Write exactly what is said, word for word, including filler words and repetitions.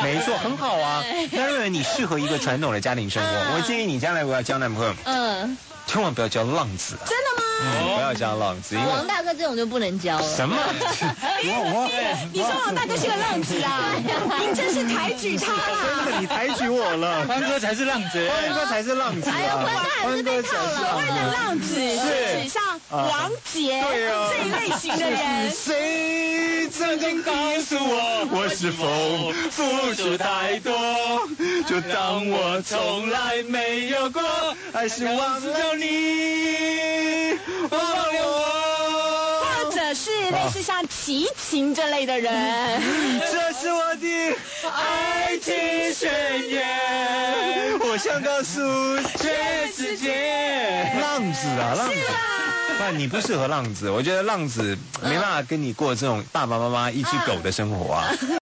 没错，很好啊。那认为你适合一个传统的家庭生活，我建议你将来如果要交男朋友，嗯，千万不要交浪子啊。 真的吗？ 嗯，不要交浪子，因为王大哥这种就不能交了。 什么？我我， 你说王大哥是个浪子啊？你真是抬举他啦！ 真的，你抬举我了。 欢哥才是浪子， 欢哥才是浪子啊！ 欢哥才是所谓的浪子是指像王杰这一类型的人。 谁曾经告诉我，我是否付出太多？就当我从来没有过，还是忘了你，忘了我。 或者是类似像齐秦这类的人。 这是我的爱情宣言，我想告诉全世界。浪子啊，浪子。不，你不适合浪子，我觉得浪子没办法跟你过这种爸爸妈妈一只狗的生活啊。